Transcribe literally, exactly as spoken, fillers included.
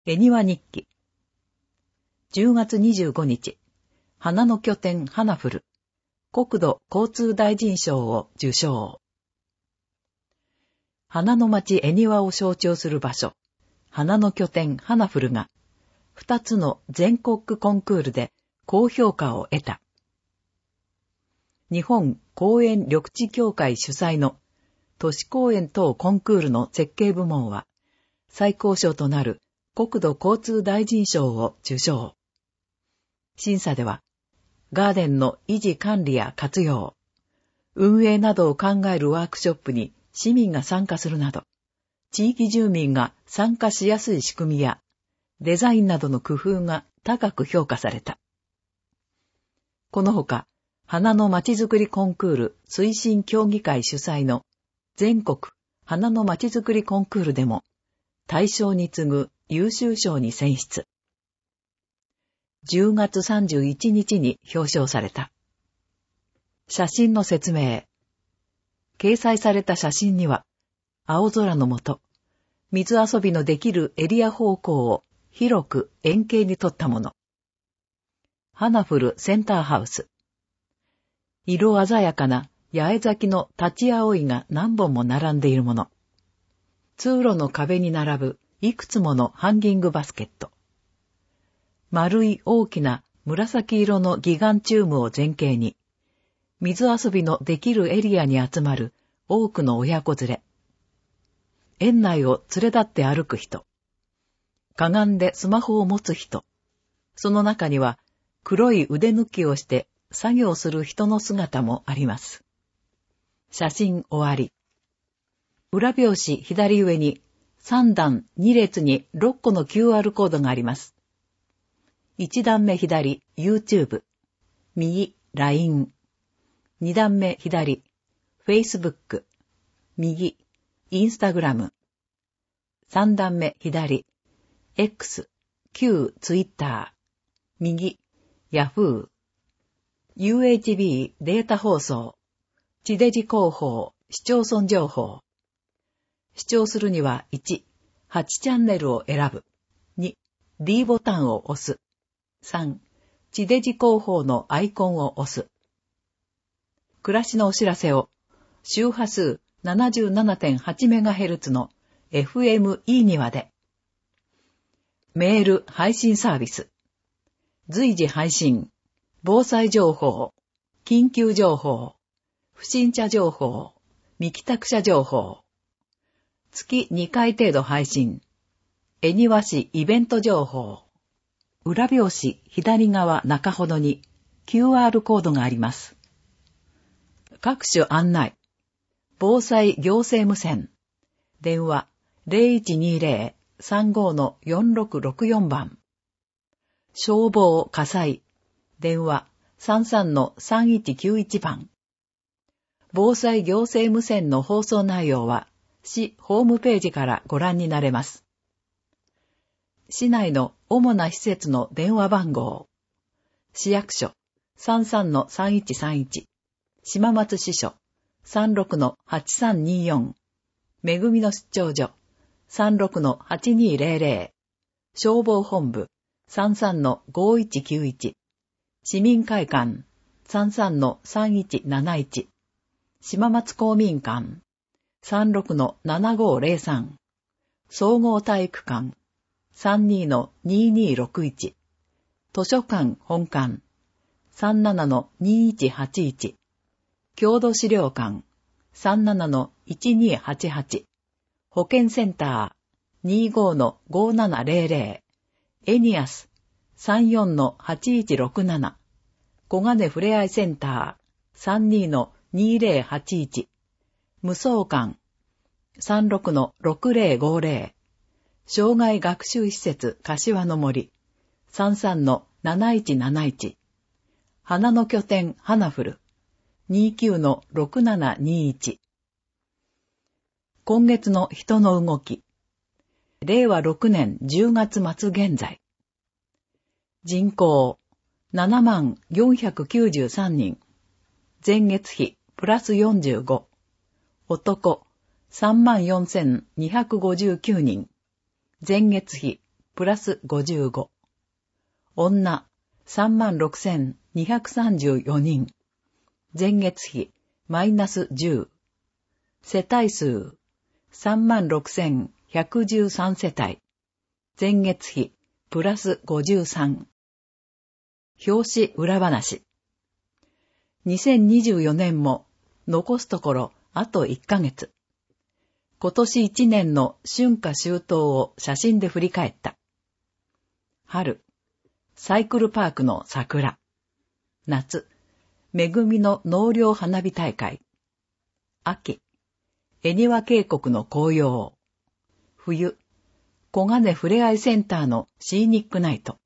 恵庭日記。じゅうがつにじゅうごにち、花の拠点花フル、国土交通大臣賞を受賞。花の町恵庭を象徴する場所、花の拠点花フルが、二つの全国コンクールで高評価を得た。日本公園緑地協会主催の都市公園等コンクールの設計部門は、最高賞となる国土交通大臣賞を受賞。審査では、ガーデンの維持管理や活用、運営などを考えるワークショップに市民が参加するなど、地域住民が参加しやすい仕組みや、デザインなどの工夫が高く評価された。このほか、花のまちづくりコンクール推進協議会主催の全国花のまちづくりコンクールでも、大賞に次ぐ優秀賞に選出。じゅうがつさんじゅういちにちに表彰された。写真の説明。掲載された写真には、青空の下、水遊びのできるエリア方向を広く円形に撮ったもの。花フルセンターハウス。色鮮やかな八重咲きの立ち葵が何本も並んでいるもの。通路の壁に並ぶいくつものハンギングバスケット。丸い大きな紫色のギガンチウムを前景に、水遊びのできるエリアに集まる多くの親子連れ。園内を連れ立って歩く人。かがんでスマホを持つ人。その中には黒い腕抜きをして作業する人の姿もあります。写真終わり。裏表紙左上にさんだんにれつにろっこの キューアール コードがあります。いちだんめ左 YouTube、右 ライン、にだんめ左 Facebook、右 Instagram、さんだんめ左 X、旧 Twitter、右 Yahoo、ユーエイチビー データ放送、地デジ広報、市町村情報。視聴するにはいち、はちチャンネルを選ぶ。に、D ボタンを押す。さん、地デジ広報のアイコンを押す。暮らしのお知らせを、周波数 ななじゅうななてんはちメガヘルツ の エフエムイー にわで。メール配信サービス。随時配信。防災情報。緊急情報。不審者情報。未帰宅者情報。月にかい程度配信。恵庭市イベント情報。裏表紙左側中ほどに キューアール コードがあります。各種案内。防災行政無線。電話 ゼロいちにゼロ さんご のよんろくろくよん 番。消防火災。電話 さんさん のさんいちきゅういち 番。防災行政無線の放送内容は市ホームページからご覧になれます。市内の主な施設の電話番号。市役所 さんさん のさんいちさんいち、島松支所 さんろく のはちさんによん、めぐみの出張所 さんろく のはちにゼロゼロ、消防本部 さんさん のごいちきゅういち、市民会館 さんさん のさんいちなないち、島松公民館さんろく のななごゼロさん、総合体育館さんにのににろくいち、図書館本館さんななのにいちはちいち、郷土資料館さんななのいちにはちはち、保健センターにじゅうごのごななゼロゼロ、エニアスさんよんのはちいちろくなな、小金ふれあいセンターさんにのにゼロはちいち、無双館さんろくのろくゼロごゼロ、障害学習施設柏の森さんさんのなないちなないち、花の拠点花フルにきゅうのろくななにいち。今月の人の動き。れいわろくねんじゅうがつ末現在。人口ななまんよんひゃくきゅうじゅうさんにん。前月比プラスよんじゅうご。男さんまんよんせんにひゃくごじゅうきゅうにん。前月比プラスごじゅうご。女、さんまんろくせんにひゃくさんじゅうよにん。前月比、マイナスじゅう。世帯数、さんまんろくせんひゃくじゅうさん世帯。前月比、プラスごじゅうさん。表紙裏話。にせんにじゅうよねんも、残すところ、あといっかげつ。今年いちねんの春夏秋冬を写真で振り返った。春、サイクルパークの桜。夏、恵みの納涼花火大会。秋、恵庭渓谷の紅葉。冬、小金ふれあいセンターのシーニックナイト。